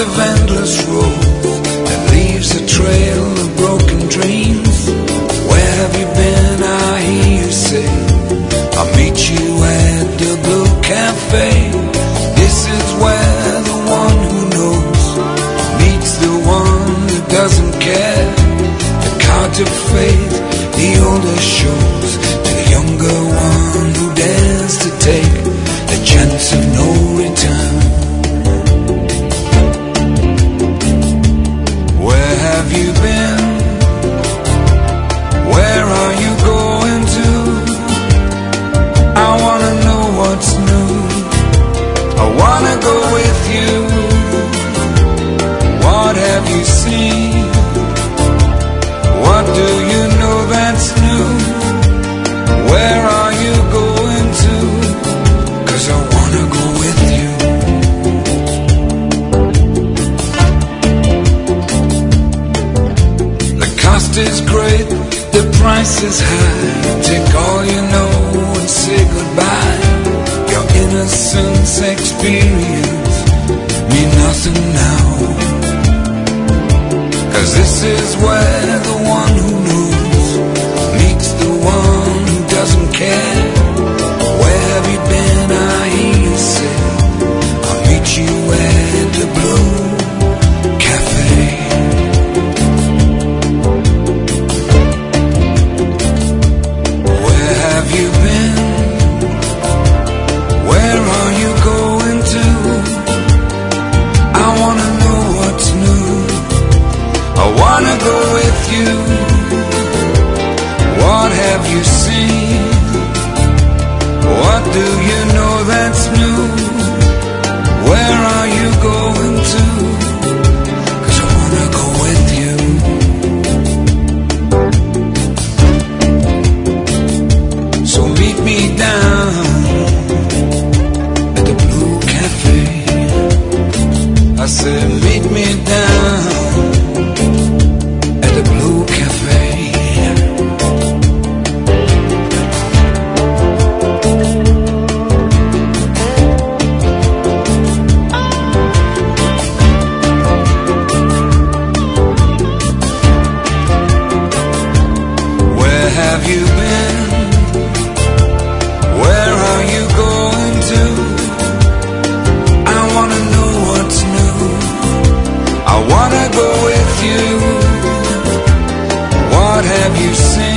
of endless roads that leaves a trail of broken dreams. Where have you been? I hear you say, I'll meet you at the Blue Cafe. This is where the one who knows meets the one who doesn't care. The cards of fate, the older shows, to the younger one who dares to take the chance of no return. Where have you been? Where are you going to? I wanna know what's new. I wanna go with you. What have you seen? What do you know that's new? Where are you going to? 'Cause I wanna go with you. The cost is great, the price is high. Take all you know and say goodbye. Your innocence experience mean nothing now. 'Cause this is where the one who knows meets the one who doesn't care. Where have you been? I hear you say, I'll meet you at the Blue Cafe. Where have you been? Where are you going to? I wanna know what's new. I wanna go with you. What have you seen? What do you know that's new? Where are you going to? 'Cause I wanna go with you. So meet me down at the Blue Cafe. I said meet me down at the Blue Cafe. Where have you been? Where are you going to? I wanna know what's new. I wanna go with you. What have you seen?